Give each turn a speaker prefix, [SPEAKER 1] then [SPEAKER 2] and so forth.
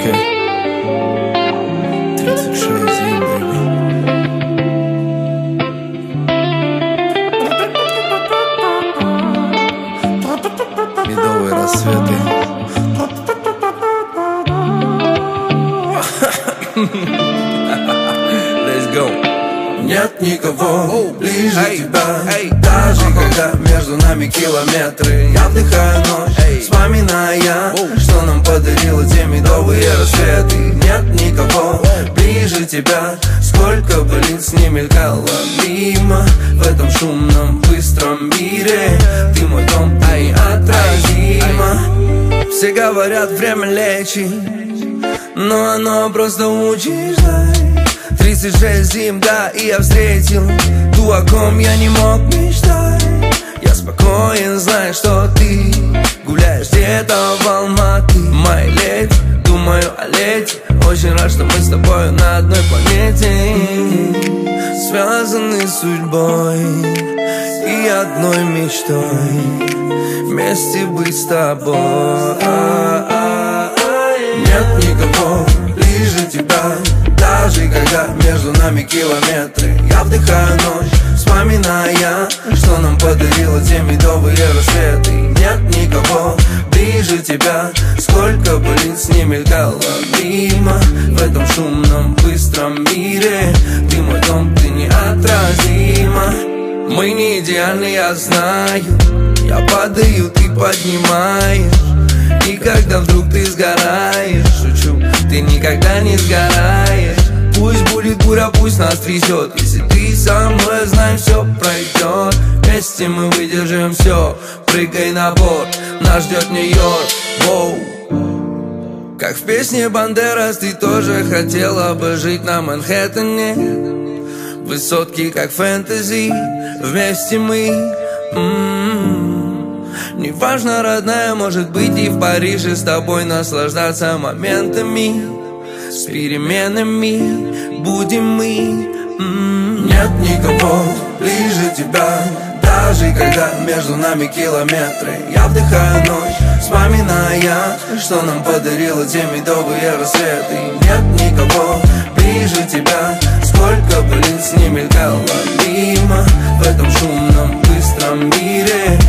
[SPEAKER 1] Окей. 36 зим, baby. Медовые рассветы. Let's go.
[SPEAKER 2] Нет никого ближе тебя, даже когда между нами километры. Я вдыхаю ночь, вспоминая, что нам подарило те медовые рассветы. Нет никого ближе тебя, сколько бы лиц не мелькало мимо. В этом шумном, быстром мире ты мой дом, ты неотразима. Все говорят, время лечит, но оно просто учит ждать. 36 зим, да, и я встретил ту, о ком я не мог мечтать. Я спокоен, знаю, что ты гуляешь где-то в Алматы. Моя леди, думаю о лете. Очень рад, что мы с тобой на одной планете, связаны судьбой и одной мечтой вместе быть с тобой. Нет никого ближе тебя, даже когда между нами километры. Я вдыхаю ночь, вспоминая, что нам подарило те медовые рассветы. Нет никого ближе тебя, сколько бы лиц не мелькало мимо. В этом шумном, быстром мире ты мой дом, ты неотразима. Мы не идеальны, я знаю. Я падаю, ты поднимаешь. И когда вдруг ты сгораешь, шучу, ты никогда не сгораешь. Пусть будет буря, пусть нас трясет. Если ты со мной, знаем, все пройдет. Вместе мы выдержим все. Прыгай на борт, нас ждет Нью-Йорк. Воу. Как в песне Бандерас, ты тоже хотела бы жить на Манхэттене. Высотки, как фэнтези, вместе мы. Неважно, родная, может быть и в Париже с тобой наслаждаться моментами. С переменами будем мы. Нет никого ближе тебя, даже когда между нами километры. Я вдыхаю ночь, вспоминая, что нам подарило те медовые рассветы. Нет никого ближе тебя, сколько бы лиц не мелькало мимо. В этом шумном, быстром мире